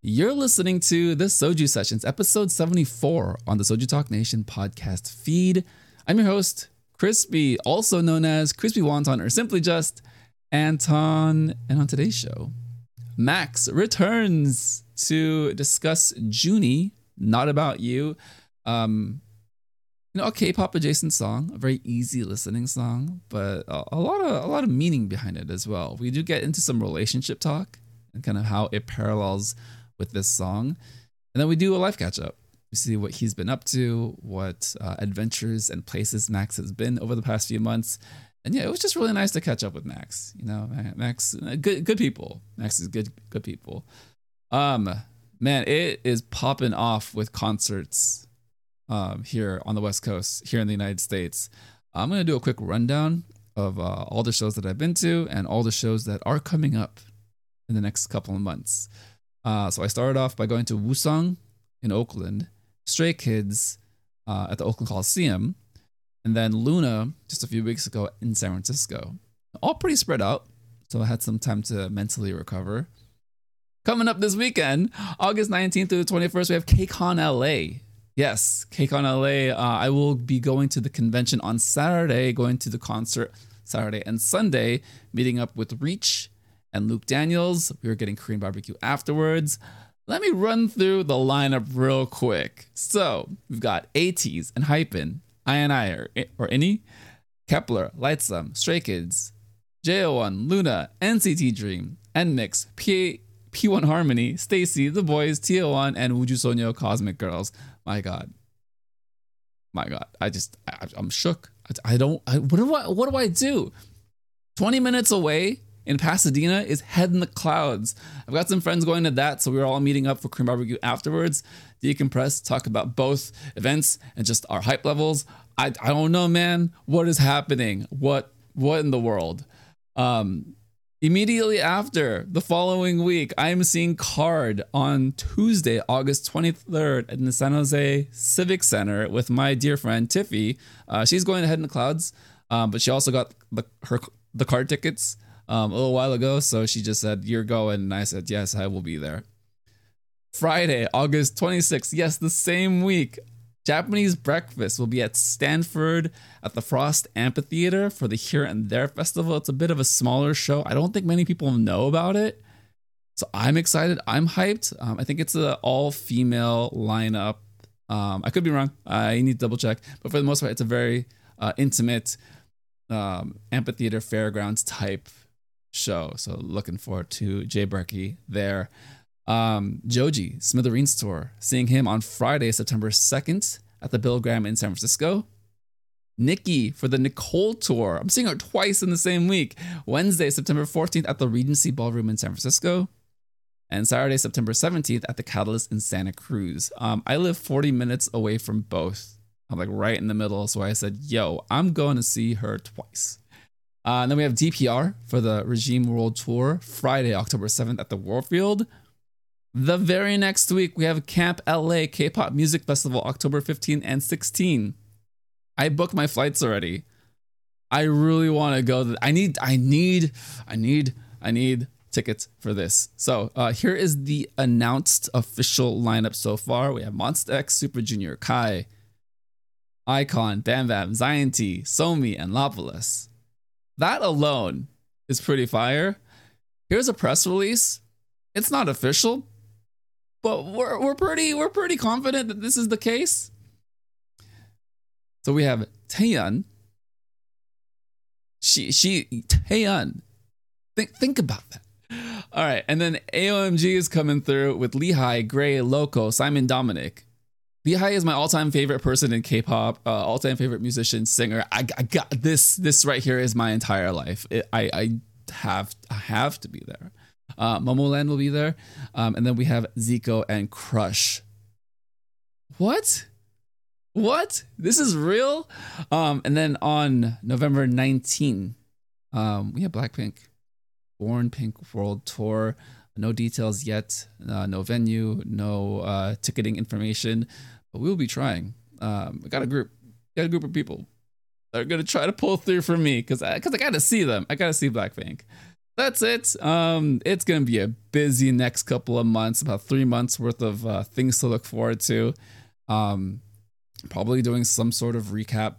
You're listening to the Soju Sessions, episode 74 on the Soju Talk Nation podcast feed. I'm your host, Crispy, also known as Crispy Wonton or simply just Anton. And on today's show, Max returns to discuss Junie, Not About You. A K-pop adjacent song, a very easy listening song, but a lot of meaning behind it as well. We do get into some relationship talk and kind of how it parallels with this song. And then we do a life catch up. We see what he's been up to, what adventures and places Max has been over the past few months. And yeah, it was just really nice to catch up with Max. You know, Max, good people. Max is good people. Man, it is popping off with concerts here on the West Coast, here in the United States. I'm going to do a quick rundown of all the shows that I've been to and all the shows that are coming up in the next couple of months. So I started off by going to Wusong in Oakland, Stray Kids at the Oakland Coliseum, and then Luna just a few weeks ago in San Francisco. All pretty spread out, so I had some time to mentally recover. Coming up this weekend, August 19th through the 21st, we have KCON LA. Yes, KCON LA. I will be going to the convention on Saturday, going to the concert Saturday and Sunday, meeting up with Reach and Luke Daniels. We were getting Korean barbecue afterwards. Let me run through the lineup real quick. So we've got ATEEZ and Hypen, INI or INI, Kepler, Lightsum, Stray Kids, JO1, Luna, NCT Dream, NMIXX, P1 Harmony, Stacy, The Boys, TO1, and Wooju Sonyo Cosmic Girls. My God. I'm shook. What do I do? 20 minutes away in Pasadena is Head in the Clouds. I've got some friends going to that, so we're all meeting up for Korean barbecue afterwards. Decompress, talk about both events and just our hype levels. I don't know, man. What is happening? What in the world? Immediately after, the following week, I am seeing KARD on Tuesday, August 23rd in the San Jose Civic Center with my dear friend Tiffy. She's going to Head in the Clouds, but she also got the KARD tickets a little while ago, so she just said, "You're going," and I said, "Yes, I will be there." Friday, August 26th, yes, the same week, Japanese Breakfast will be at Stanford at the Frost Amphitheater for the Here and There Festival. It's a bit of a smaller show. I don't think many people know about it, so I'm excited. I'm hyped. I think it's an all-female lineup. I could be wrong. I need to double check, but for the most part, it's a very intimate amphitheater fairgrounds type show. So looking forward to Jay Berkey there. Joji, Smithereens Tour, seeing him on Friday, September 2nd at the Bill Graham in San Francisco. Nikki for the Nicole Tour. I'm seeing her twice in the same week. Wednesday, September 14th at the Regency Ballroom in San Francisco. And Saturday, September 17th at the Catalyst in Santa Cruz. I live 40 minutes away from both. I'm like right in the middle. So I said, yo, I'm going to see her twice. And then we have DPR for the Regime World Tour, Friday, October 7th at the Warfield. The very next week, we have Camp LA K-Pop Music Festival, October 15 and 16. I booked my flights already. I really want to go. I need tickets for this. So here is the announced official lineup so far. We have Monsta X, Super Junior, Kai, iKON, Bam Bam, Zion T, Somi, and Lopolis. That alone is pretty fire. Here's a press release. It's not official, but we're pretty confident that this is the case. So we have Taeyeon. Taeyeon. Think about that. All right, and then AOMG is coming through with Lehigh, Gray, Loco, Simon Dominic. Lehigh is my all-time favorite person in K-pop, all-time favorite musician, singer. I got this. This right here is my entire life. I have to be there. Momoland will be there, and then we have Zico and Crush. What? This is real? And then on November 19, we have Blackpink, Born Pink World Tour. No details yet, no venue, no ticketing information, but we'll be trying. I got a group of people that are gonna try to pull through for me because I gotta see them. I gotta see Blackpink. That's it. It's gonna be a busy next couple of months, about 3 months worth of things to look forward to. Um, Probably doing some sort of recap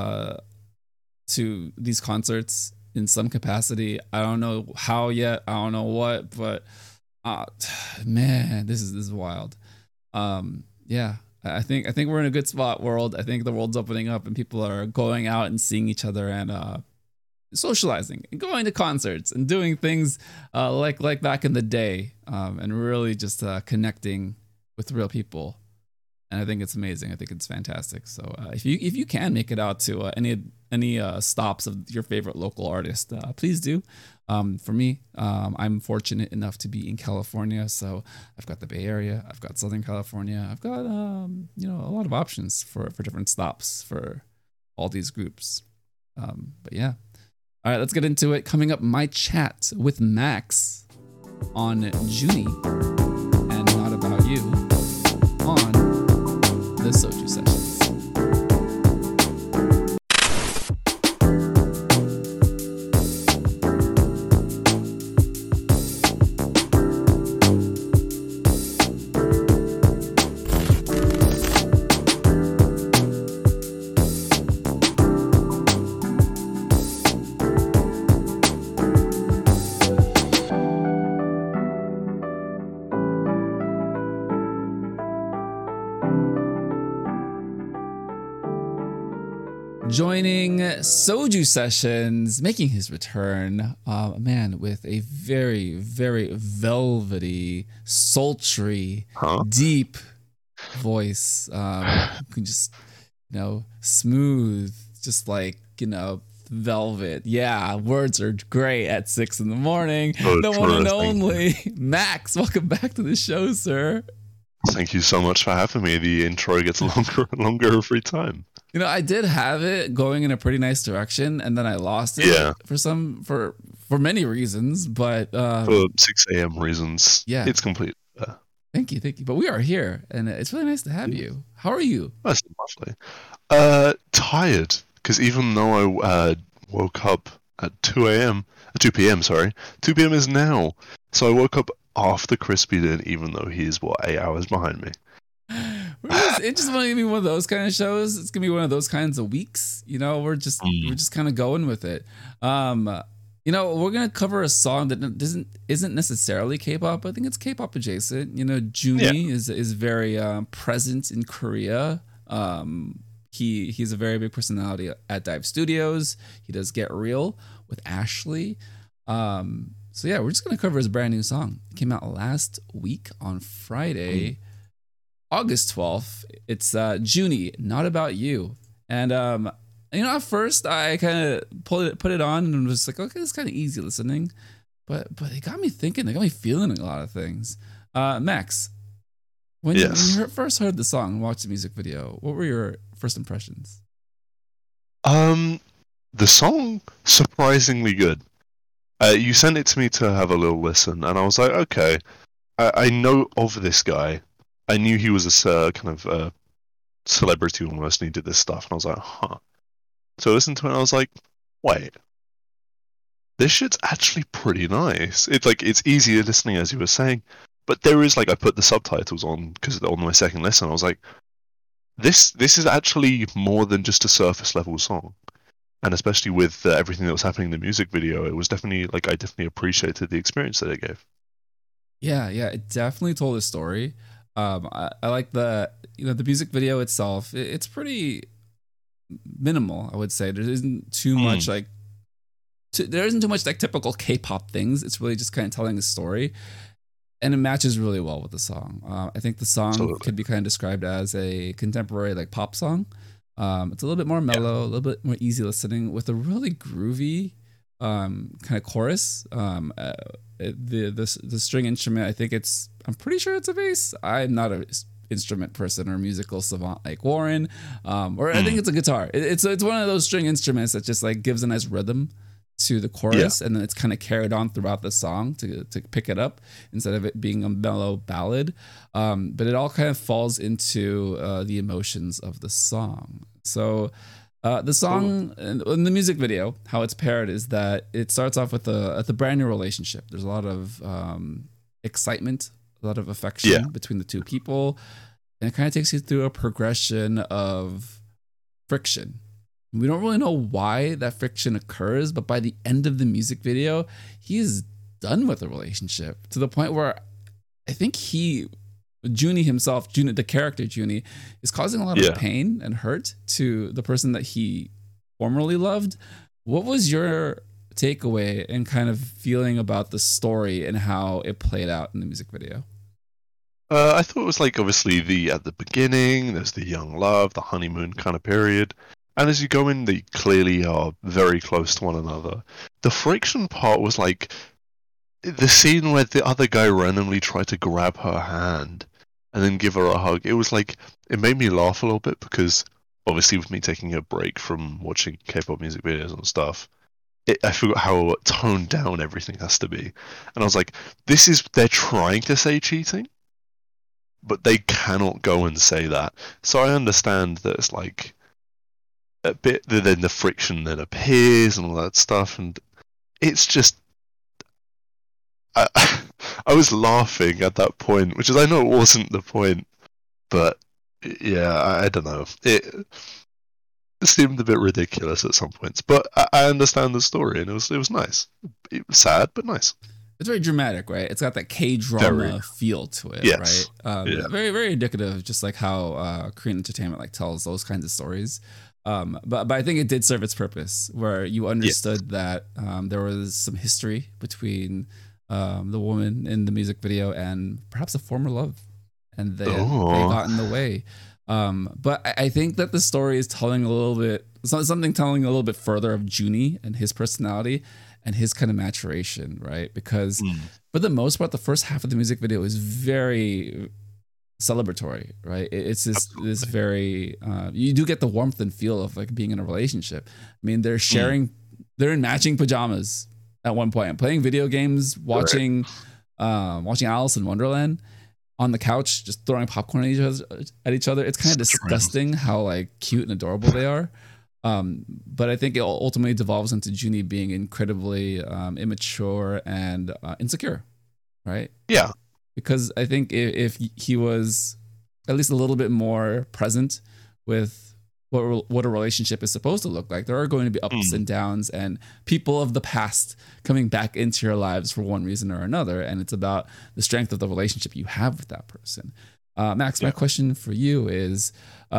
to these concerts in some capacity. I don't know how yet. I don't know what, but uh, man, this is wild. Yeah, I think we're in a good spot, world. I think the world's opening up and people are going out and seeing each other and socializing and going to concerts and doing things like back in the day, and really just connecting with real people. And I think it's amazing. I think it's fantastic. So if you can make it out to any stops of your favorite local artist, please do. For me, I'm fortunate enough to be in California, so I've got the Bay Area, I've got Southern California, I've got a lot of options for different stops for all these groups. But yeah, all right, let's get into it. Coming up, my chat with Max on Junie and Not About You on the Soju Sessions. Joining Soju Sessions, making his return, a man with a very, very velvety, sultry, deep voice. Who can just, smooth, just like, velvet. Yeah, words are great at 6 a.m. The one and only Max. Welcome back to the show, sir. Thank you so much for having me. The intro gets longer and longer every time. I did have it going in a pretty nice direction, and then I lost it for many reasons, but for 6 a.m. reasons, it's complete. Thank you. But we are here, and it's really nice to have you. How are you? That's lovely. Tired, because even though I woke up at 2 p.m. Sorry, 2 p.m. is now, so I woke up after Crispy did, even though he is 8 hours behind me. It's just going to be one of those kind of shows. It's going to be one of those kinds of weeks. We're just kind of going with it. We're going to cover a song that isn't necessarily K-pop. I think it's K-pop adjacent. Junie is very present in Korea. He's a very big personality at Dive Studios. He does Get Real with Ashley. So yeah, we're just going to cover his brand new song. It came out last week on Friday. August 12th. It's Junie, Not About You. And at first I kind of put it on and was like, okay, it's kind of easy listening. But it got me thinking, it got me feeling a lot of things. Max, when you first heard the song and watched the music video, what were your first impressions? The song, surprisingly good. You sent it to me to have a little listen, and I was like, okay, I know of this guy. I knew he was a kind of celebrity almost, and he did this stuff, and I was like, huh. So I listened to it, and I was like, wait, this shit's actually pretty nice. It's easier listening, as you were saying, but there is, I put the subtitles on, because on my second listen, I was like, this is actually more than just a surface level song. And especially with everything that was happening in the music video, it was definitely, I definitely appreciated the experience that it gave. Yeah, it definitely told a story. I like the music video itself. It's pretty minimal, I would say. There isn't too much there isn't too much typical K-pop things. It's really just kind of telling a story, and it matches really well with the song. I think the song could be kind of described as a contemporary pop song. It's a little bit more mellow, a little bit more easy listening, with a really groovy kind of chorus. The string instrument, I'm pretty sure it's a bass. I'm not an instrument person or musical savant like Warren, or I think it's a guitar. It's one of those string instruments that just gives a nice rhythm to the chorus, and then it's kind of carried on throughout the song to pick it up instead of it being a mellow ballad. But it all kind of falls into the emotions of the song. So The song in the music video, how it's paired is that it starts off with a brand new relationship. There's a lot of excitement, a lot of affection between the two people, and it kind of takes you through a progression of friction. We don't really know why that friction occurs, but by the end of the music video, he's done with the relationship to the point where I think Junie himself, the character Junie, is causing a lot of pain and hurt to the person that he formerly loved. What was your takeaway and kind of feeling about the story and how it played out in the music video? I thought it was like obviously at the beginning, there's the young love, the honeymoon kind of period. And as you go in, they clearly are very close to one another. The friction part was like the scene where the other guy randomly tried to grab her hand and then give her a hug. It was like, it made me laugh a little bit because obviously with me taking a break from watching K-pop music videos and stuff, I forgot how toned down everything has to be. And I was like, they're trying to say cheating, but they cannot go and say that. So I understand that it's like a bit, then the friction then appears and all that stuff, and it's just I was laughing at that point, which is, I know it wasn't the point, but yeah, I don't know. It seemed a bit ridiculous at some points, but I understand the story, and it was nice. It was sad, but nice. It's very dramatic, right? It's got that K-drama feel to it, right? Very, very indicative, just like how Korean entertainment like tells those kinds of stories. But I think it did serve its purpose, where you understood that there was some history between the woman in the music video and perhaps a former love, and they got in the way. But I think that the story is telling a little bit further of Junie and his personality and his kind of maturation, right? Because for the most part, the first half of the music video is very celebratory, right? It's this very you do get the warmth and feel of like being in a relationship. I mean, they're in matching pajamas at one point, and playing video games, watching Alice in Wonderland on the couch, just throwing popcorn at each other. It's kind of disgusting how like cute and adorable they are. But I think it ultimately devolves into Junie being incredibly immature and insecure, right? Yeah. Because I think if he was at least a little bit more present with what a relationship is supposed to look like, there are going to be ups and downs and people of the past coming back into your lives for one reason or another. And it's about the strength of the relationship you have with that person. Max, my question for you is,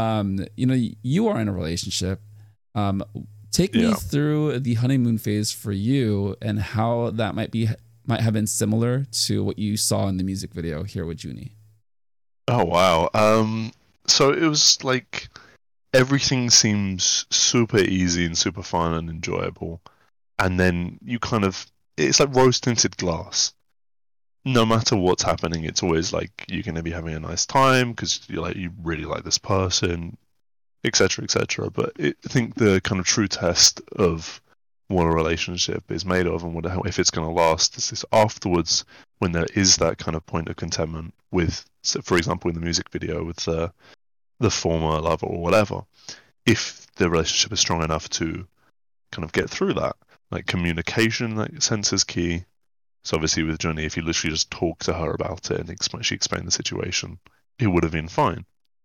you are in a relationship. Take me through the honeymoon phase for you and how that might have been similar to what you saw in the music video here with Junie. Oh, wow. So it was like everything seems super easy and super fun and enjoyable. And then it's like rose-tinted glass. No matter what's happening, it's always like you're going to be having a nice time because you really like this person, etc., etc. But I think the kind of true test of what a relationship is made of and if it's going to last is this afterwards, when there is that kind of point of contentment with, so for example, in the music video with the former lover or whatever, if the relationship is strong enough to kind of get through that, like communication in that sense is key. So obviously with Junie, if you literally just talk to her about it and she explained the situation, it would have been fine.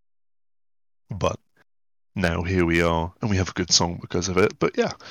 But now here we are, and we have a good song because of it. But yeah.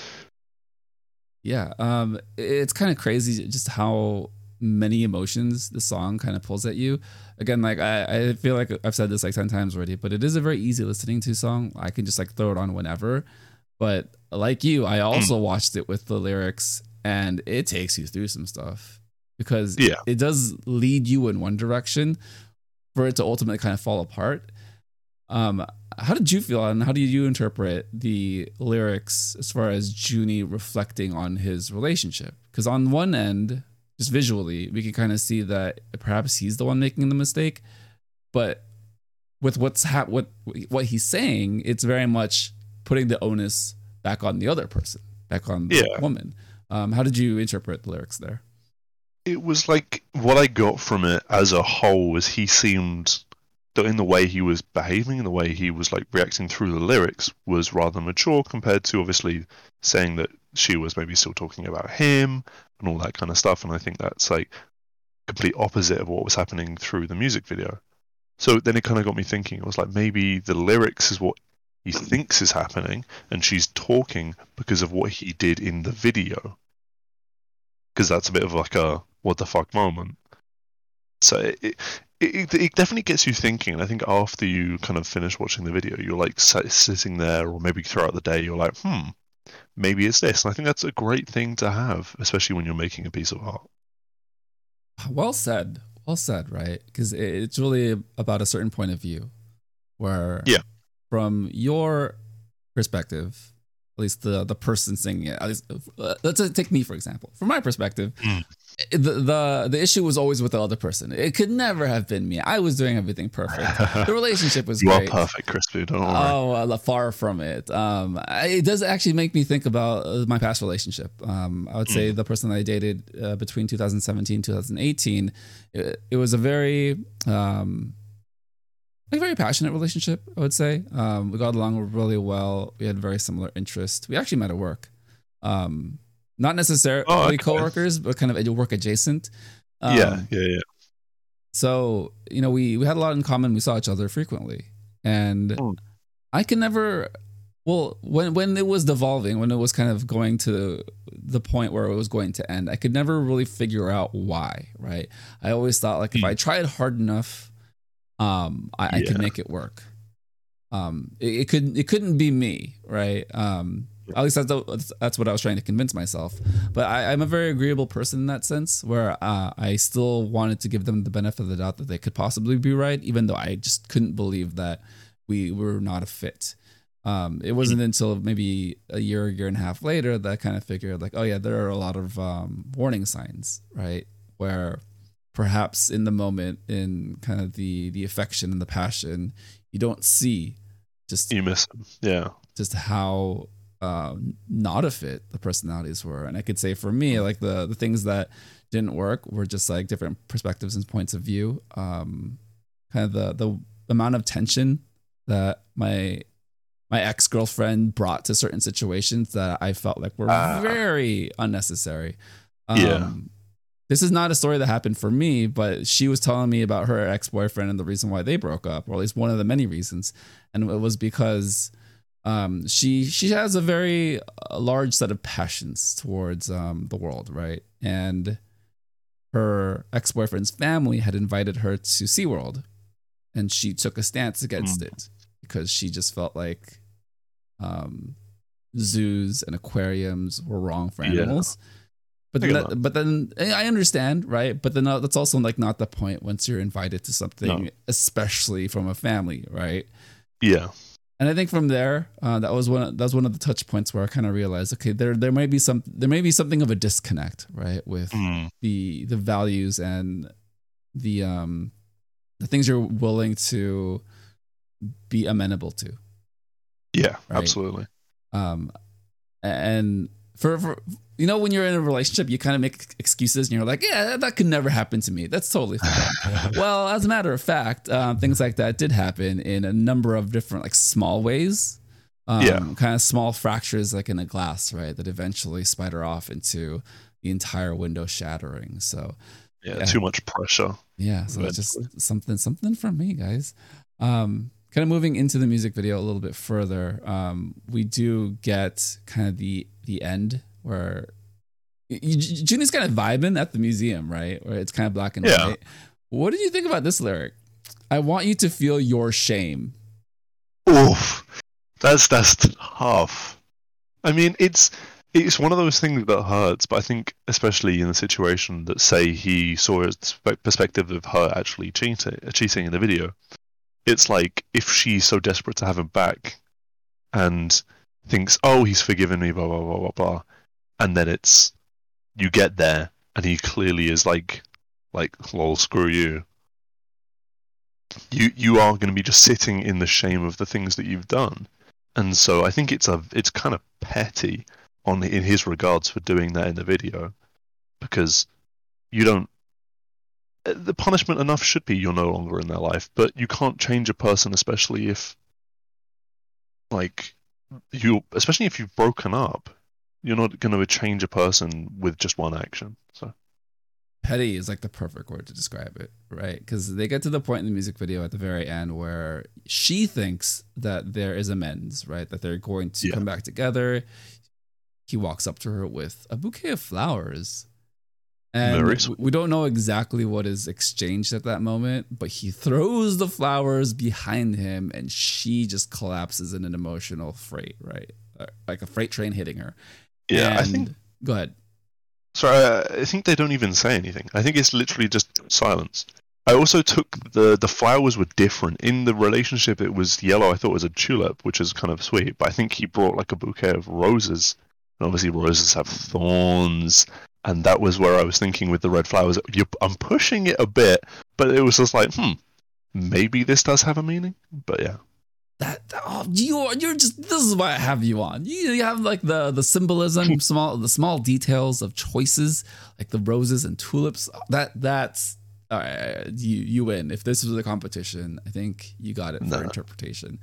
It's kind of crazy just how many emotions the song kind of pulls at you. Again, like I feel like I've said this like 10 times already, but it is a very easy listening to song. I can just like throw it on whenever. But like you, I also watched it with the lyrics, and it takes you through some stuff because it does lead you in one direction for it to ultimately kind of fall apart. How did you feel, and how do you interpret the lyrics as far as Junie reflecting on his relationship? Because on one end, just visually, we can kind of see that perhaps he's the one making the mistake, but with what he's saying, it's very much putting the onus back on the other person, back on the woman. How did you interpret the lyrics there? It was like what I got from it as a whole was he seemed in the way he was behaving, in the way he was like reacting through the lyrics, was rather mature compared to obviously saying that she was maybe still talking about him and all that kind of stuff. And I think that's like complete opposite of what was happening through the music video. So then it kind of got me thinking. I was like, maybe the lyrics is what he thinks is happening, and she's talking because of what he did in the video. Because that's a bit of like a what the fuck moment. So it definitely gets you thinking. And I think after you kind of finish watching the video, you're like sitting there, or maybe throughout the day, you're like, maybe it's this. And I think that's a great thing to have, especially when you're making a piece of art. Well said. Well said, right? Because it's really about a certain point of view where, from your perspective, at least the person singing it, at least, let's take me, for example. From my perspective, the issue was always with the other person. It could never have been me. I was doing everything perfect. The relationship was great. You are perfect, Crispy. Don't worry. Oh, far from it. It does actually make me think about my past relationship. I would say the person that I dated between 2017 and 2018, it was a very very passionate relationship, I would say. We got along really well. We had very similar interests. We actually met at work. Not necessarily coworkers, but kind of work adjacent. Yeah. So, we had a lot in common. We saw each other frequently. And I can never, when it was devolving, when it was kind of going to the point where it was going to end, I could never really figure out why, right? I always thought like if I tried hard enough, I could make it work. It couldn't be me, right? At least that's what I was trying to convince myself. But I'm a very agreeable person in that sense, where I still wanted to give them the benefit of the doubt that they could possibly be right, even though I just couldn't believe that we were not a fit. It wasn't until maybe a year and a half later that I kind of figured like, oh yeah, there are a lot of warning signs, right? Where perhaps in the moment, in kind of the affection and the passion, you don't see you miss them. Yeah. Just how not a fit the personalities were. And I could say for me, like the things that didn't work were just like different perspectives and points of view. Kind of the amount of tension that my ex-girlfriend brought to certain situations that I felt like were very unnecessary. This is not a story that happened for me, but she was telling me about her ex-boyfriend and the reason why they broke up, or at least one of the many reasons. And it was because she has a very large set of passions towards the world, right? And her ex-boyfriend's family had invited her to SeaWorld, and she took a stance against it because she just felt like zoos and aquariums were wrong for animals. But then I understand, right? But then that's also like not the point once you're invited to something, especially from a family, right? Yeah. And I think from there, that was one of the touch points where I kind of realized, okay, there may be something of a disconnect, right, with the values and the things you're willing to be amenable to. Yeah, right? Absolutely. And for when you're in a relationship, you kind of make excuses and you're like, yeah, that could never happen to me. That's totally fine. Well, as a matter of fact, things like that did happen in a number of different like small ways. Kind of small fractures like in a glass, right? That eventually spider off into the entire window shattering. So too much pressure. Yeah. So it's just something from me, guys. Kind of moving into the music video a little bit further, we do get kind of the end where Junie's kind of vibing at the museum, right? Where it's kind of black and white. What did you think about this lyric? I want you to feel your shame. Oof, that's tough. I mean, it's one of those things that hurts, but I think especially in the situation that say he saw his perspective of her actually cheating in the video. It's like if she's so desperate to have him back and thinks, oh, he's forgiven me, blah, blah, blah, blah, blah. And then you get there and he clearly is like, lol, screw you. You are going to be just sitting in the shame of the things that you've done. And so I think it's kind of petty in his regards for doing that in the video, because you don't the punishment enough should be you're no longer in their life, but you can't change a person, especially if like especially if you've broken up. You're not going to change a person with just one action. So Petty is like the perfect word to describe it, right? Because they get to the point in the music video at the very end where she thinks that there is amends, right? That they're going to come back together. He walks up to her with a bouquet of flowers. And we don't know exactly what is exchanged at that moment, but he throws the flowers behind him and she just collapses in an emotional freight, right? Like a freight train hitting her. Yeah, and I think. Go ahead. Sorry, I think they don't even say anything. I think it's literally just silence. I also took the flowers were different. In the relationship, it was yellow. I thought it was a tulip, which is kind of sweet. But I think he brought like a bouquet of roses. And obviously, roses have thorns. And that was where I was thinking with the red flowers. I'm pushing it a bit, but it was just like, maybe this does have a meaning. But yeah. You're just, this is why I have you on. You have like the symbolism, the small details of choices, like the roses and tulips. That's all right. You win. If this was a competition, I think you got it for interpretation.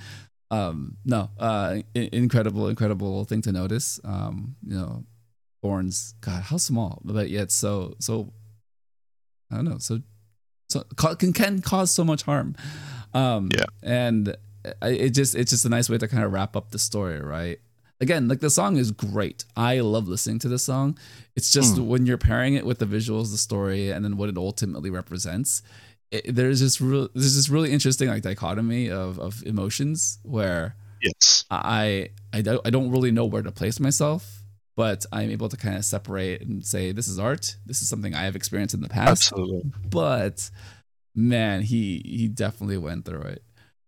Incredible thing to notice. Thorns, God, how small, but yet so I don't know, so can cause so much harm. And it's just a nice way to kind of wrap up the story, right? Again, like the song is great. I love listening to the song. It's just when you're pairing it with the visuals, the story, and then what it ultimately represents, there's this really interesting like dichotomy of emotions where I don't really know where to place myself. But I'm able to kind of separate and say, this is art. This is something I have experienced in the past. Absolutely. But man, he definitely went through it.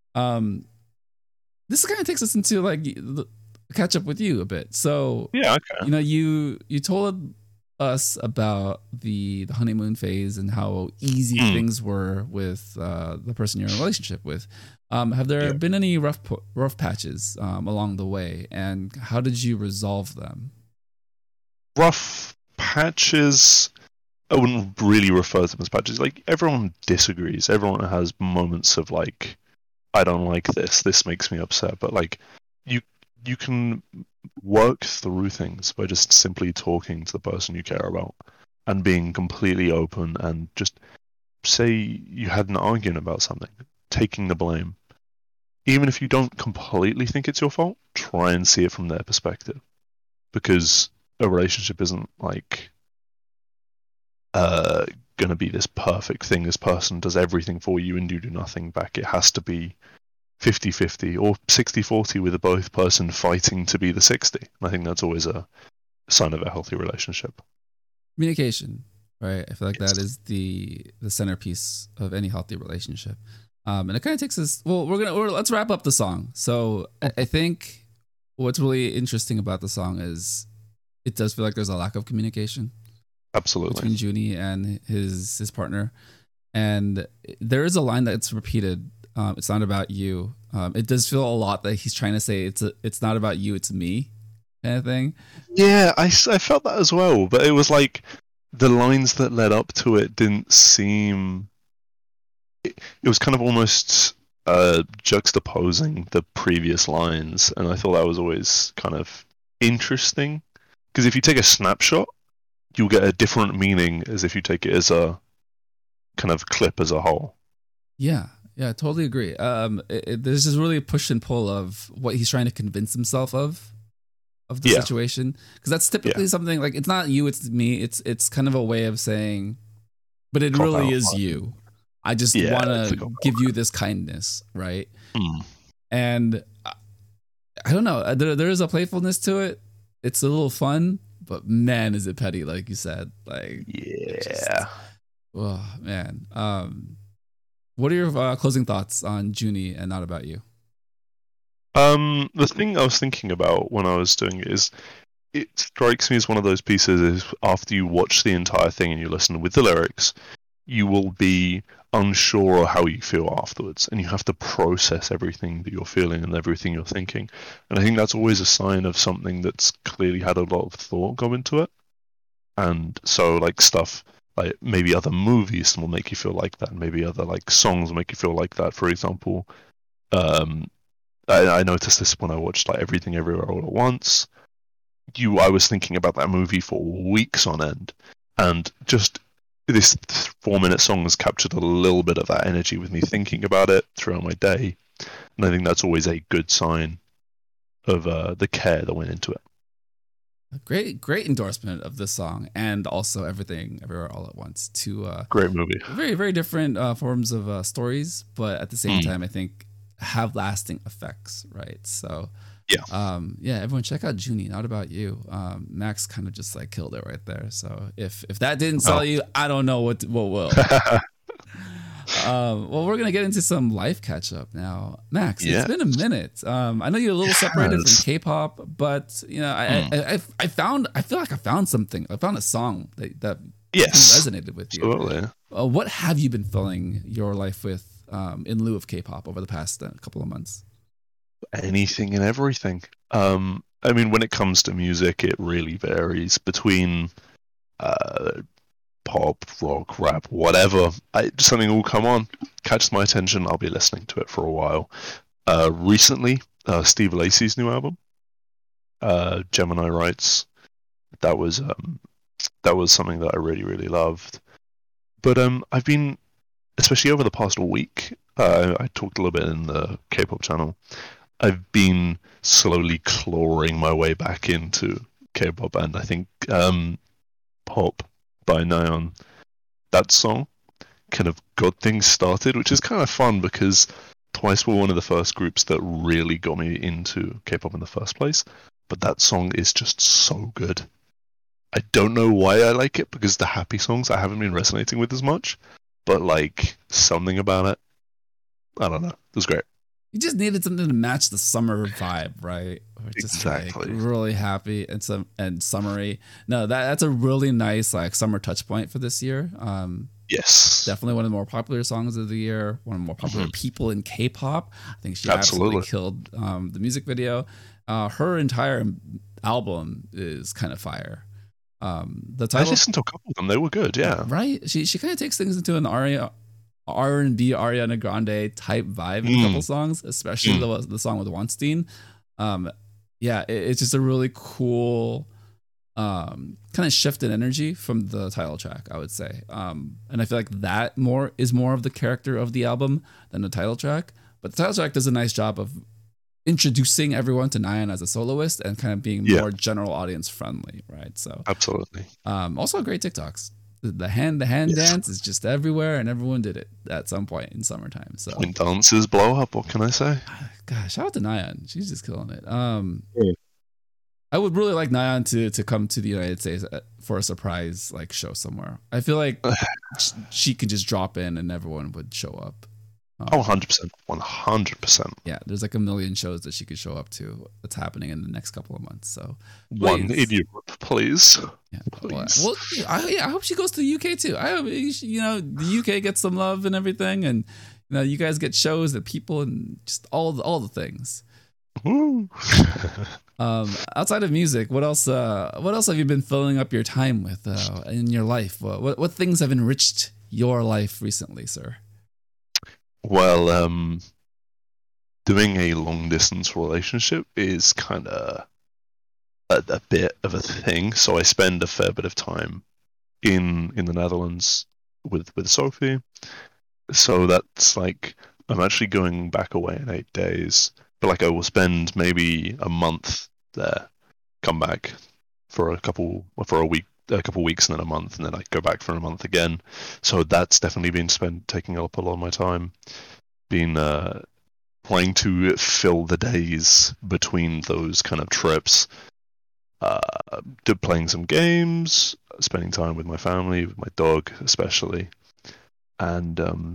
This kind of takes us into like catch up with you a bit. So okay. You told us about the honeymoon phase and how easy things were with the person you're in a relationship with. Have there been any rough patches along the way, and how did you resolve them? Rough patches, I wouldn't really refer to them as patches. Like, everyone disagrees. Everyone has moments of like, I don't like this makes me upset. But like, you can work through things by just simply talking to the person you care about and being completely open, and just say you had an argument about something, taking the blame. Even if you don't completely think it's your fault, try and see it from their perspective. Because a relationship isn't like gonna be this perfect thing. This person does everything for you and you do nothing back. It has to be 50-50 or 60-40 with a both person fighting to be the 60. And I think that's always a sign of a healthy relationship. Communication, right? I feel like that is the centerpiece of any healthy relationship. And it kind of takes us. Well, let's wrap up the song. So I think what's really interesting about the song is it does feel like there's a lack of communication. Absolutely. Between Junie and his partner. And there is a line that's repeated. It's not about you. It does feel a lot that he's trying to say it's not about you, it's me kind of thing. Yeah, I felt that as well. But it was like the lines that led up to it didn't seem... It was kind of almost juxtaposing the previous lines. And I thought that was always kind of interesting. Because if you take a snapshot, you'll get a different meaning as if you take it as a kind of clip as a whole. Yeah, I totally agree. There's just really a push and pull of what he's trying to convince himself of the situation. Because that's typically something like, it's not you, it's me. It's kind of a way of saying, but it really is you. I just want to give you this kindness, right? And I don't know. There is a playfulness to it. It's a little fun, but man, is it petty, like you said. Like, oh man. What are your closing thoughts on Junie and Not About You? The thing I was thinking about when I was doing it is, it strikes me as one of those pieces is after you watch the entire thing and you listen with the lyrics, you will be unsure of how you feel afterwards, and you have to process everything that you're feeling and everything you're thinking. And I think that's always a sign of something that's clearly had a lot of thought go into it. And so, like, stuff Like maybe other movies will make you feel like that, and maybe other like songs will make you feel like that. For example, um, I noticed this when I watched like Everything Everywhere All at Once. I was thinking about that movie for weeks on end, and just this 4 minute song has captured a little bit of that energy with me thinking about it throughout my day, and I think that's always a good sign of the care that went into it. Great endorsement of this song, and also Everything Everywhere All at Once. Two Great movie. very very different forms of stories, but at the same time, I think have lasting effects, right? So yeah, everyone check out Junie. Not About You. Max kind of just like killed it right there. So if that didn't sell you, I don't know what will. Well, we're gonna get into some life catch up now, Max. It's been a minute. I know you're a little separated from K-pop, but you know, I feel like I found something. I found a song that resonated with you. Absolutely. What have you been filling your life with in lieu of K-pop over the past couple of months? Anything and everything. I mean, when it comes to music, it really varies between pop, rock, rap, whatever. Something will come on, catches my attention. I'll be listening to it for a while. Recently, Steve Lacy's new album, Gemini Rights. That was something that I really really loved. But I've been, especially over the past week, I talked a little bit in the K-pop channel. I've been slowly clawing my way back into K-pop, and I think Pop by Nayeon, that song kind of got things started, which is kind of fun because Twice were one of the first groups that really got me into K-pop in the first place. But that song is just so good. I don't know why I like it, because the happy songs I haven't been resonating with as much, but like something about it, I don't know, it was great. You just needed something to match the summer vibe, right? Or just exactly. Like really happy and summery. No, that's a really nice like summer touch point for this year. Yes, definitely one of the more popular songs of the year. One of the more popular people in K-pop. I think she absolutely killed the music video. Her entire album is kind of fire. The title, I listened to a couple of them; they were good. Yeah, right. She kind of takes things into an R&B Ariana Grande type vibe in a couple songs, especially the song with Weinstein. It's just a really cool kind of shift in energy from the title track, I would say. And I feel like that is more of the character of the album than the title track. But the title track does a nice job of introducing everyone to Nayeon as a soloist and kind of being more general audience friendly, right? So absolutely. Also great TikToks. The hand dance is just everywhere, and everyone did it at some point in summertime. So when dances blow up, what can I say? Gosh, shout out to Nayeon. She's just killing it. I would really like Nayeon to come to the United States for a surprise like show somewhere. I feel like she could just drop in and everyone would show up. 100%. 100%. Yeah, there's like a million shows that she could show up to that's happening in the next couple of months. So one in Europe, please. Yeah, please. Well, I hope she goes to the UK too. I hope the UK gets some love and everything, and you guys get shows that people and just all the things. Outside of music, what else have you been filling up your time with in your life? What things have enriched your life recently, sir? Well, doing a long distance relationship is kind of a bit of a thing. So I spend a fair bit of time in the Netherlands with Sophie. So that's like I'm actually going back away in 8 days, but like I will spend maybe a month there, come back for a week, a couple of weeks, and then a month, and then I go back for a month again. So that's definitely been taking up a lot of my time. Been trying to fill the days between those kind of trips, playing some games, spending time with my family, with my dog especially, and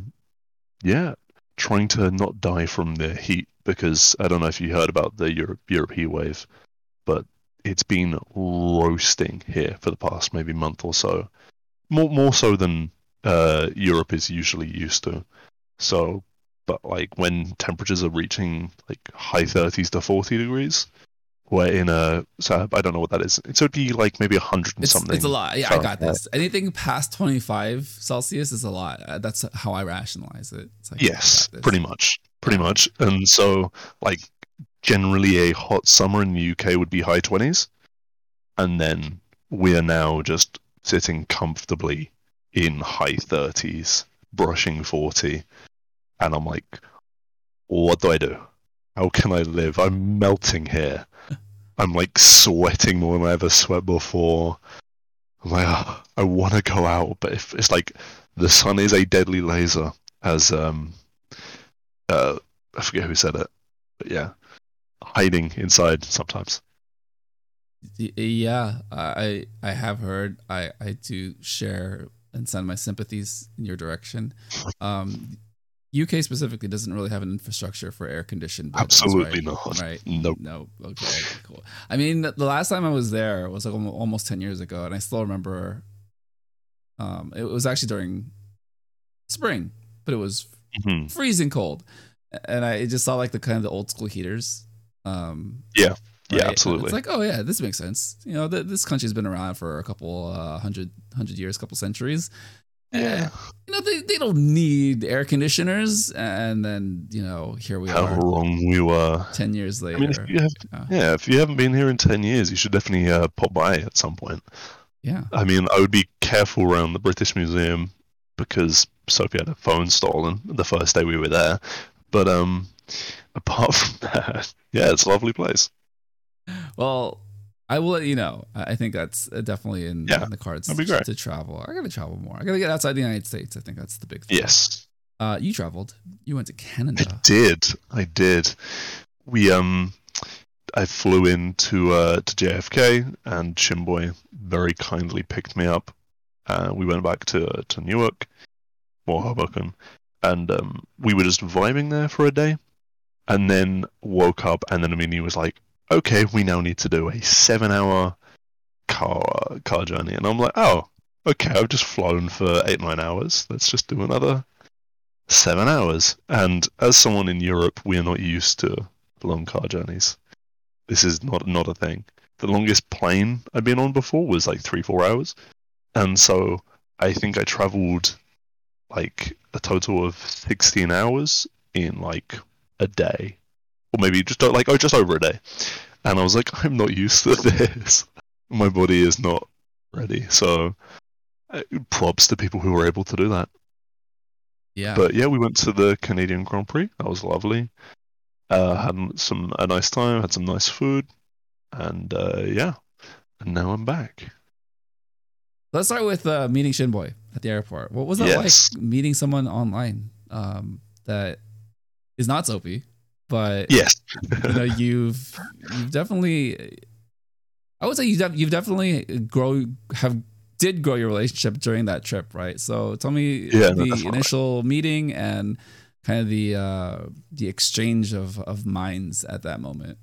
trying to not die from the heat, because I don't know if you heard about the Europe heat wave, but it's been roasting here for the past maybe month or so, more so than Europe is usually used to. So, but like when temperatures are reaching like high 30s to 40 degrees, we're in a, so I don't know what that is. So it'd be like maybe 100 and something. It's a lot. Yeah, I got Fahrenheit. this. Anything past 25 Celsius is a lot. That's how I rationalize it. It's like, Yes, I got pretty this. much. Pretty Yeah. much. And so, like, generally a hot summer in the UK would be high 20s. And then we are now just sitting comfortably in high 30s, brushing 40. And I'm like, what do I do? How can I live? I'm melting here. I'm like sweating more than I ever sweat before. I'm like, "Ah, I want to go out, but if it's like the sun is a deadly laser, as I forget who said it, but yeah, hiding inside sometimes. Yeah, I have heard. I do share and send my sympathies in your direction. UK specifically doesn't really have an infrastructure for air conditioned buildings, Absolutely right? not. Right. Nope. No. Okay. Cool. I mean, the last time I was there was like almost 10 years ago, and I still remember. It was actually during spring, but it was Hmm. freezing cold, and I just saw like the kind of the old school heaters. Yeah. Yeah, Right. And it's absolutely. like, oh yeah, this makes sense. You know, this country's been around for a couple hundred years, couple centuries. Yeah. You know, they don't need air conditioners. And then, you know, here we How are wrong we were. 10 years I mean, later. if you haven't been here in 10 years, you should definitely pop by at some point. Yeah. I mean, I would be careful around the British Museum because Sophie had her phone stolen the first day we were there. But apart from that, yeah, it's a lovely place. Well, I will let you know. I think that's definitely in the cards that'd be great. to travel. I got to travel more. I got to get outside the United States. I think that's the big thing. Yes. You traveled. You went to Canada. I did. We I flew into to JFK, and Chimboy very kindly picked me up. We went back to Newark or Hoboken, and we were just vibing there for a day, and then woke up, and then Amini was like, "Okay, we now need to do a 7-hour car journey," and I'm like, "Oh, okay, I've just flown for 8-9 hours. Let's just do another 7 hours." And as someone in Europe, we are not used to long car journeys. This is not a thing. The longest plane I'd been on before was like 3-4 hours, and so I think I travelled like a total of 16 hours in like a day, or maybe just over a day. And I was like, I'm not used to this. My body is not ready. So props to people who were able to do that. Yeah. But yeah, we went to the Canadian Grand Prix. That was lovely. Had a nice time. Had some nice food, and yeah. And now I'm back. Let's start with meeting Shinboy at the airport. What was that Yes. like meeting someone online that is not Soapy, but Yes. you know you've definitely, I would say you've definitely did grow your relationship during that trip, right? So tell me the initial meeting and kind of the exchange of minds at that moment.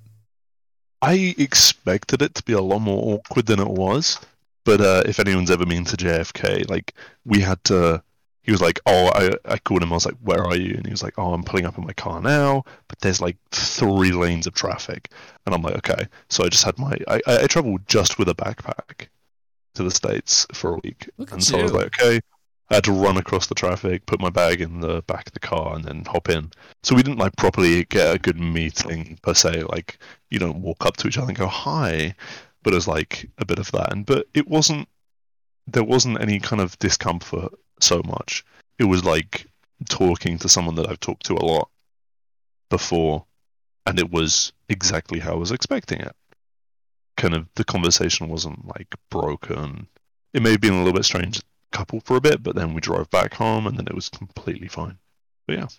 I expected it to be a lot more awkward than it was, but if anyone's ever been to JFK, like we had to. He was like, "Oh, I called him. I was like, where are you?" And he was like, "Oh, I'm pulling up in my car now, but there's like 3 lanes of traffic." And I'm like, "Okay." So I just had I traveled just with a backpack to the States for a week, and so I was like, "Okay." I had to run across the traffic, put my bag in the back of the car, and then hop in. So we didn't like properly get a good meeting per se. Like you don't walk up to each other and go hi, but it was like a bit of that. But it wasn't. There wasn't any kind of discomfort so much. It was like talking to someone that I've talked to a lot before, and it was exactly how I was expecting it. Kind of the conversation wasn't like broken. It may have been a little bit strange couple for a bit, but then we drove back home and then it was completely fine. But yeah.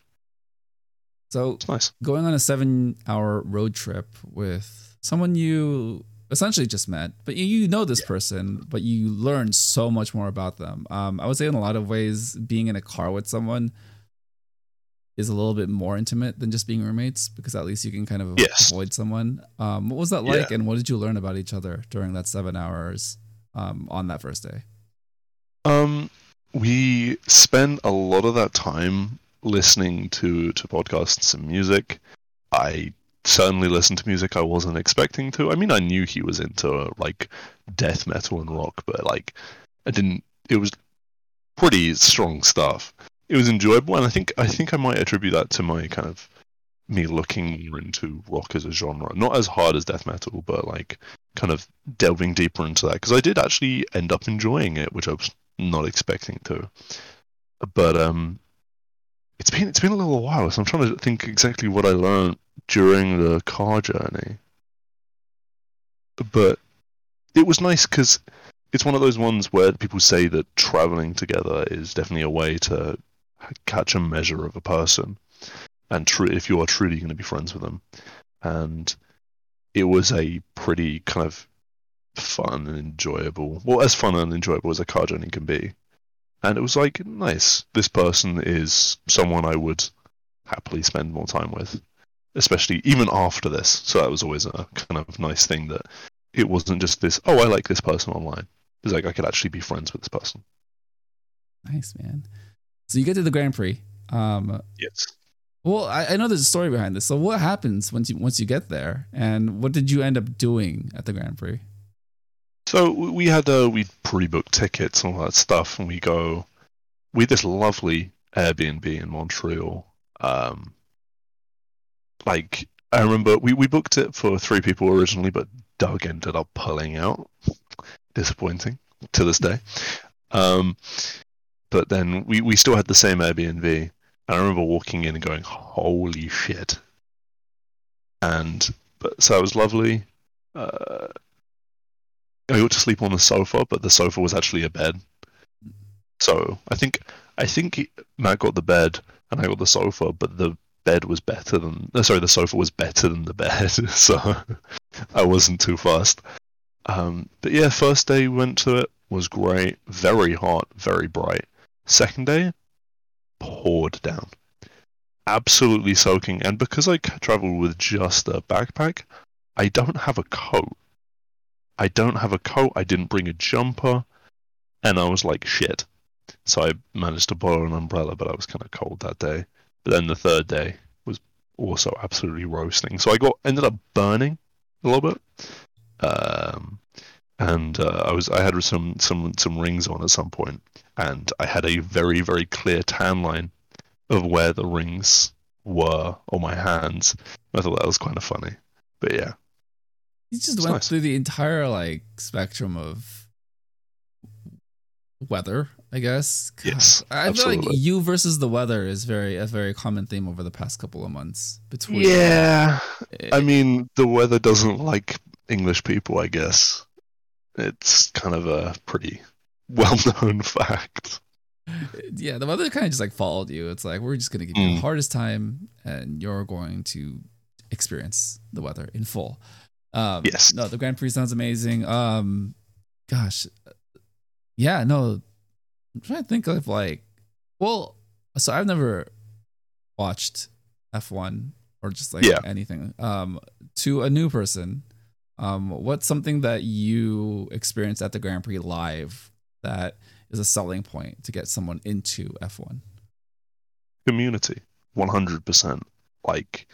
So it's nice. Going on a 7-hour road trip with someone you essentially just met, but you know this person, but you learn so much more about them. I would say in a lot of ways, being in a car with someone is a little bit more intimate than just being roommates, because at least you can kind of avoid someone. What was that like, and what did you learn about each other during that 7 hours on that first day? We spent a lot of that time listening to podcasts and music. I certainly listened to music I wasn't expecting to. I mean, I knew he was into like death metal and rock, but like I didn't. It was pretty strong stuff. It was enjoyable, and I think I might attribute that to my kind of me looking more into rock as a genre, not as hard as death metal, but like kind of delving deeper into that because I did actually end up enjoying it, which I was not expecting to. But it's been a little while, so I'm trying to think exactly what I learned during the car journey. But it was nice because it's one of those ones where people say that traveling together is definitely a way to catch a measure of a person, and if you are truly going to be friends with them. And it was a pretty kind of fun and enjoyable, well, as fun and enjoyable as a car journey can be. And it was like, nice, this person is someone I would happily spend more time with, especially even after this. So that was always a kind of nice thing that it wasn't just this, oh, I like this person online. It's like I could actually be friends with this person. Nice, man. So you get to the Grand Prix. Yes. Well, I know there's a story behind this. So what happens once you get there, and what did you end up doing at the Grand Prix? So we pre-booked tickets and all that stuff, and we had this lovely Airbnb in Montreal. Like I remember we booked it for 3 people originally, but Doug ended up pulling out. Disappointing to this day. But then we still had the same Airbnb. I remember walking in and going, "Holy shit!" So it was lovely. I got to sleep on the sofa, but the sofa was actually a bed. So I think Matt got the bed and I got the sofa, but the sofa was better than the bed, so I wasn't too fast. But yeah, first day we went to it was great, very hot, very bright. Second day, poured down, absolutely soaking. And because I traveled with just a backpack, I don't have a coat. I didn't bring a jumper, and I was like, shit. So I managed to borrow an umbrella, but I was kind of cold that day. But then the third day was also absolutely roasting. So ended up burning a little bit. I had some rings on at some point, and I had a very, very clear tan line of where the rings were on my hands. I thought that was kind of funny. But yeah. You just went through the entire like spectrum of weather, I guess. God, yes, I absolutely. feel like you versus the weather is a very common theme over the past couple of months. Yeah, I mean the weather doesn't like English people, I guess. It's kind of a pretty well-known fact. Yeah, the weather kind of just like followed you. It's like we're just gonna give you the hardest time, and you're going to experience the weather in full. Yes. No, the Grand Prix sounds amazing. Gosh, yeah, no, I'm trying to think of so I've never watched F1 or just like anything. To a new person, what's something that you experienced at the Grand Prix live that is a selling point to get someone into F1? Community, 100%. Like,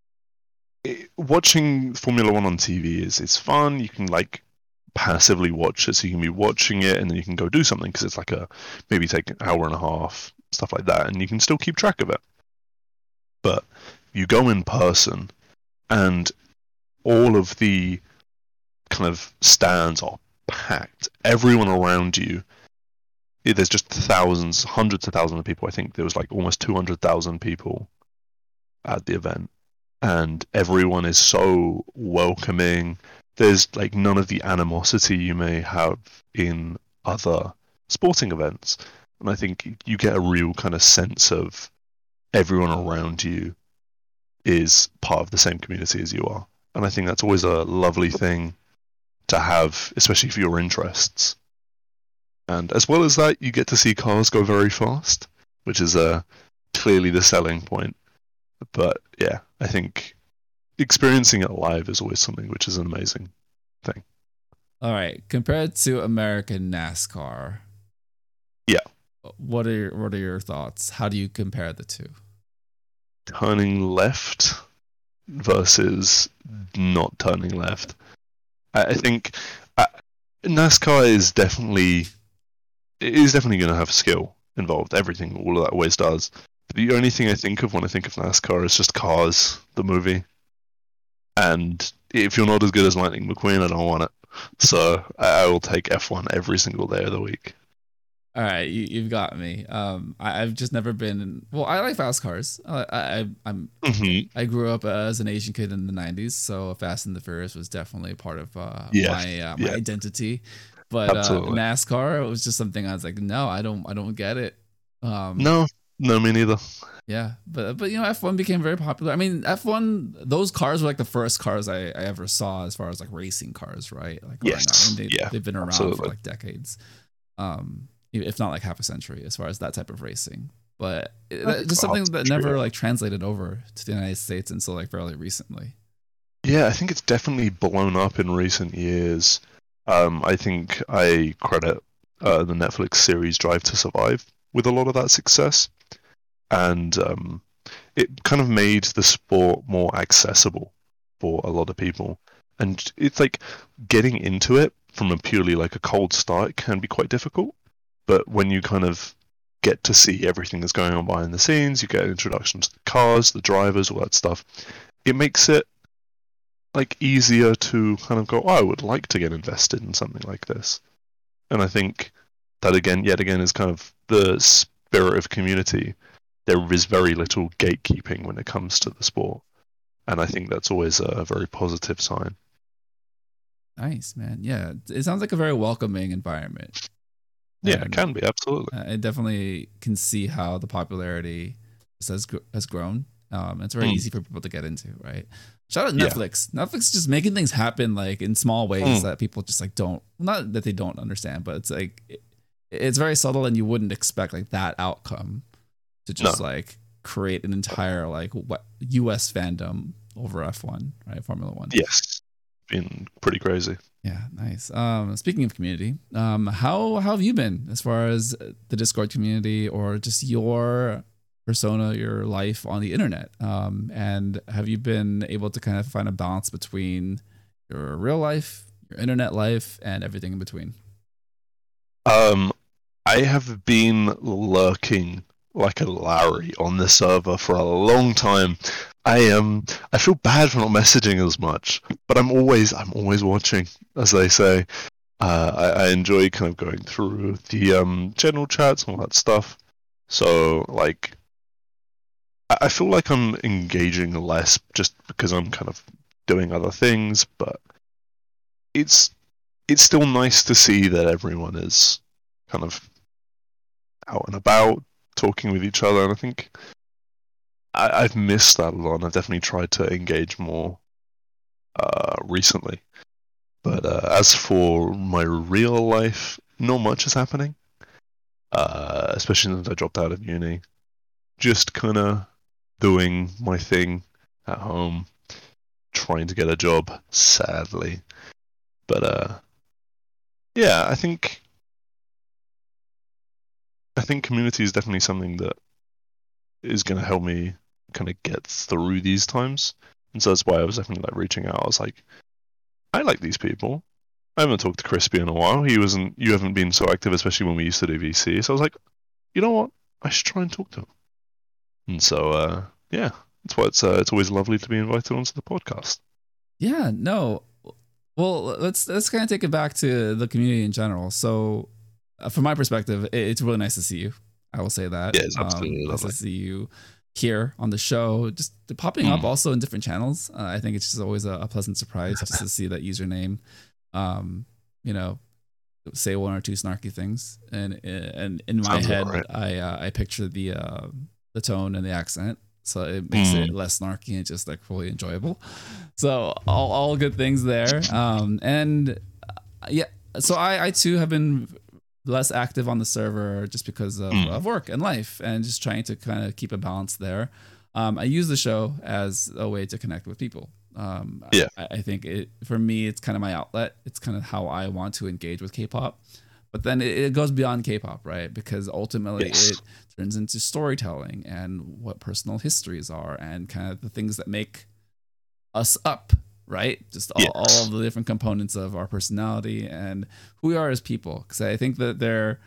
watching Formula One on TV is fun. You can like passively watch it, so you can be watching it and then you can go do something because it's like maybe take an hour and a half, stuff like that, and you can still keep track of it. But you go in person and all of the kind of stands are packed. Everyone around you, there's just thousands, hundreds of thousands of people. I think there was like almost 200,000 people at the event. And everyone is so welcoming. There's like none of the animosity you may have in other sporting events. And I think you get a real kind of sense of everyone around you is part of the same community as you are. And I think that's always a lovely thing to have, especially for your interests. And as well as that, you get to see cars go very fast, which is clearly the selling point. But yeah, I think experiencing it live is always something which is an amazing thing. All right, compared to American NASCAR, yeah, what are your thoughts? How do you compare the two? Turning left versus not turning left. I think NASCAR is definitely going to have skill involved. Everything, all of that always does. The only thing I think of when I think of NASCAR is just Cars, the movie. And if you're not as good as Lightning McQueen, I don't want it. So I will take F1 every single day of the week. All right, you've got me. I've just never been. Well, I like fast cars. I grew up as an Asian kid in the '90s, so Fast and the Furious was definitely a part of my identity. But NASCAR was just something I was like, no, I don't get it. No, me neither. Yeah, but F1 became very popular. I mean, F1, those cars were like the first cars I ever saw as far as like racing cars, right? Like yes, they've been around for like decades. If not like half a century, as far as that type of racing. But just something that never like translated over to the United States until like fairly recently. Yeah, I think it's definitely blown up in recent years. I think I credit the Netflix series Drive to Survive with a lot of that success, and it kind of made the sport more accessible for a lot of people. And it's like getting into it from a purely like a cold start can be quite difficult. But when you kind of get to see everything that's going on behind the scenes, you get an introduction to the cars, the drivers, all that stuff. It makes it like easier to kind of go, oh, I would like to get invested in something like this. And I think that yet again, is kind of the spirit of community. There is very little gatekeeping when it comes to the sport. And I think that's always a very positive sign. Nice, man. Yeah, it sounds like a very welcoming environment. Yeah, it can be, absolutely. I definitely can see how the popularity has grown. It's very easy for people to get into, right? Shout out Netflix. Yeah. Netflix just making things happen like in small ways that people just like don't, not that they don't understand, but it's like it's very subtle and you wouldn't expect like that outcome to just like create an entire like US fandom over F1, right? Formula One. Yes. Been pretty crazy. Yeah, nice. Speaking of community, how have you been as far as the Discord community or just your persona, your life on the internet? And have you been able to kind of find a balance between your real life, your internet life, and everything in between? I have been lurking like a Larry on the server for a long time. I feel bad for not messaging as much, but I'm always watching, as they say. I enjoy kind of going through the general chats and all that stuff. So like, I feel like I'm engaging less just because I'm kind of doing other things, but it's still nice to see that everyone is kind of out and about, talking with each other, and I think I've missed that a lot, and I've definitely tried to engage more recently. But as for my real life, not much is happening, especially since I dropped out of uni. Just kind of doing my thing at home, trying to get a job, sadly. But yeah, I think community is definitely something that is going to help me kind of get through these times. And so that's why I was definitely like reaching out. I was like, I like these people. I haven't talked to Crispy in a while. You haven't been so active, especially when we used to do VC. So I was like, you know what? I should try and talk to him. And so, yeah, that's why it's always lovely to be invited onto the podcast. Yeah, no. Well, let's kind of take it back to the community in general. So, from my perspective, it's really nice to see you. I will say that. Yeah, it's absolutely lovely. Nice to see you here on the show, just popping up also in different channels. I think it's just always a pleasant surprise just to see that username. Say one or two snarky things, and in my head, right. I picture the tone and the accent, so it makes it less snarky and just like fully enjoyable. So all good things there. So I too have been less active on the server just because of work and life, and just trying to kind of keep a balance there. I use the show as a way to connect with people. I think for me, it's kind of my outlet. It's kind of how I want to engage with K-pop. But then it goes beyond K-pop, right? Because ultimately it turns into storytelling and what personal histories are and kind of the things that make us up, right? Just Yes. all of the different components of our personality and who we are as people. Because I think that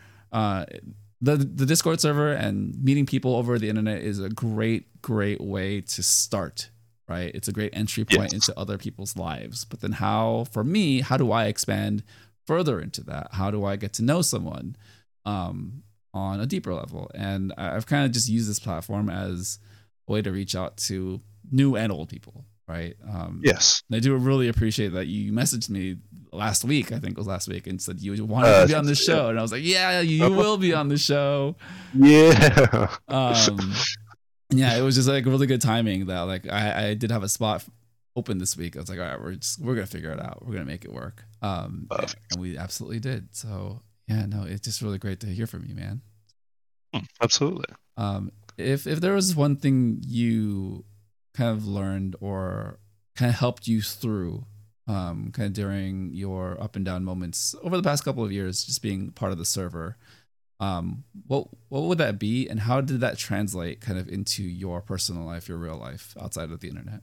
the Discord server and meeting people over the internet is a great way to start, right? It's a great entry point Yes. into other people's lives. But then how do I expand further into that? How do I get to know someone on a deeper level? And I've kind of just used this platform as a way to reach out to new and old people, right? Yes. And I do really appreciate that you messaged me last week, I think it was last week, and said you wanted to be on the show. And I was like, yeah, you will be on the show. Yeah. Yeah, it was just like really good timing that like I did have a spot open this week. I was like, all right, we're gonna figure it out. We're gonna make it work. And we absolutely did. So yeah, no, it's just really great to hear from you, man. Absolutely. If there was one thing you kind of learned or kind of helped you through kind of during your up and down moments over the past couple of years, just being part of the server, what would that be, and how did that translate kind of into your personal life, your real life outside of the internet?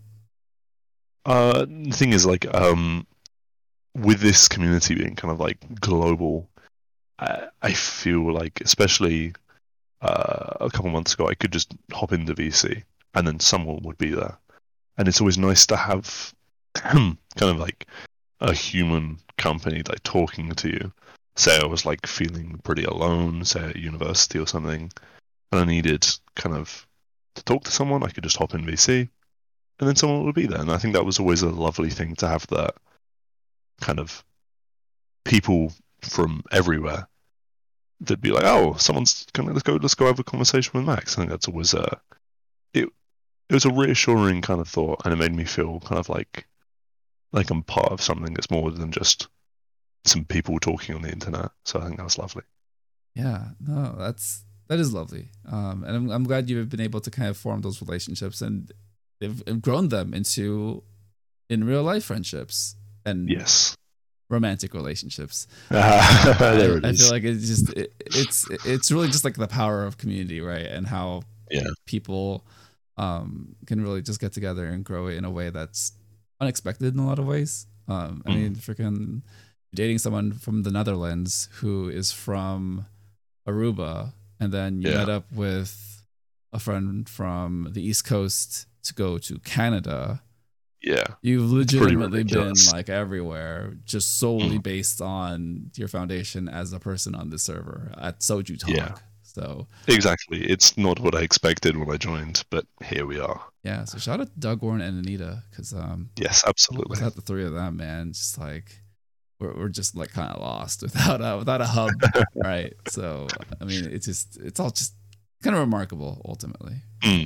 The thing is, like, with this community being kind of like global, I feel like, especially a couple months ago, I could just hop into VC and then someone would be there, and it's always nice to have kind of like a human company like talking to you. Say I was like feeling pretty alone, say at university or something, and I needed kind of to talk to someone, I could just hop in VC and then someone would be there. And I think that was always a lovely thing to have, that kind of people from everywhere that'd be like, oh, someone's gonna let's go have a conversation with Max. I think that's always it was a reassuring kind of thought, and it made me feel kind of like I'm part of something that's more than just some people talking on the internet. So I think that was lovely. Yeah, no, that is lovely. And I'm glad you've been able to kind of form those relationships and have grown them into in real life friendships and Yes, romantic relationships. there it I is. feel like it's really just like the power of community, right? And how people can really just get together and grow it in a way that's unexpected in a lot of ways. I mean, freaking dating someone from the Netherlands who is from Aruba, and then you met up with a friend from the East Coast to go to Canada. Yeah, you've legitimately been like everywhere, just solely based on your foundation as a person on the server at Soju Talk. Yeah. So exactly, it's not what I expected when I joined, but here we are. Yeah, so shout out to Doug, Warren, and Anita, because yes, absolutely, without the three of them, man, just like we're just like kind of lost without a hub, right? So I mean, it's all just kind of remarkable ultimately.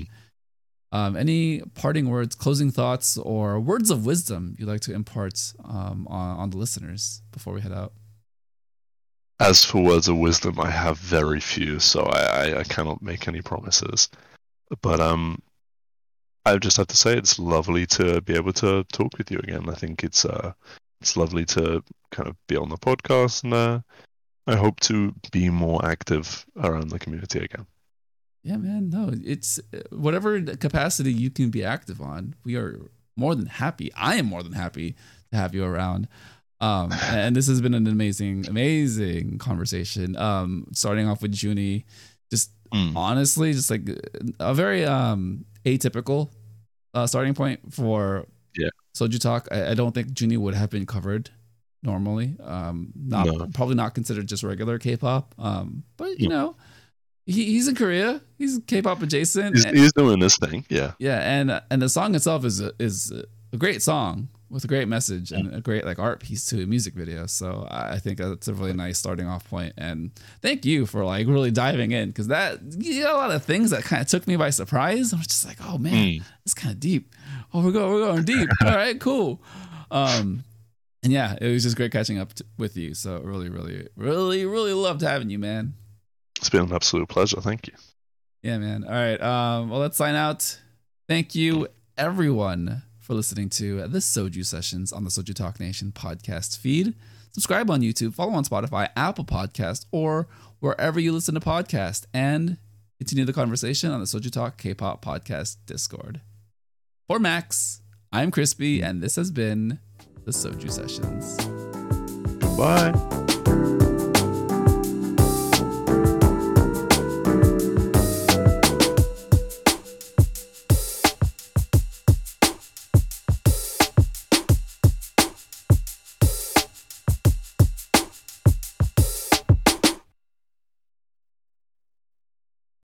Any parting words, closing thoughts, or words of wisdom you'd like to impart on the listeners before we head out? As for words of wisdom, I have very few, so I cannot make any promises. But I just have to say it's lovely to be able to talk with you again. I think it's lovely to kind of be on the podcast, and I hope to be more active around the community again. Yeah, man. No, it's whatever capacity you can be active on. We are more than happy. I am more than happy to have you around. And this has been an amazing conversation. Starting off with Junie, just honestly, just like a very atypical starting point for Soju Talk. I don't think Junie would have been covered normally. Probably not considered just regular K-pop. But you know, he's in Korea. He's K-pop adjacent. He's doing this thing. Yeah. Yeah, and the song itself is a great song with a great message and a great like art piece to a music video. So I think that's a really nice starting off point. And thank you for like really diving in, because that a lot of things that kind of took me by surprise. I was just like, oh man, it's kind of deep. Oh, we're going deep. All right, cool. And yeah, it was just great catching up with you. So really loved having you, man. It's been an absolute pleasure. Thank you. Yeah, man. All right. Well, let's sign out. Thank you, everyone, for listening to the Soju Sessions on the Soju Talk Nation podcast feed. Subscribe on YouTube, follow on Spotify, Apple Podcast, or wherever you listen to podcasts, and continue the conversation on the Soju Talk K-pop podcast Discord. For Max, I'm Crispy, and this has been the Soju Sessions. Bye.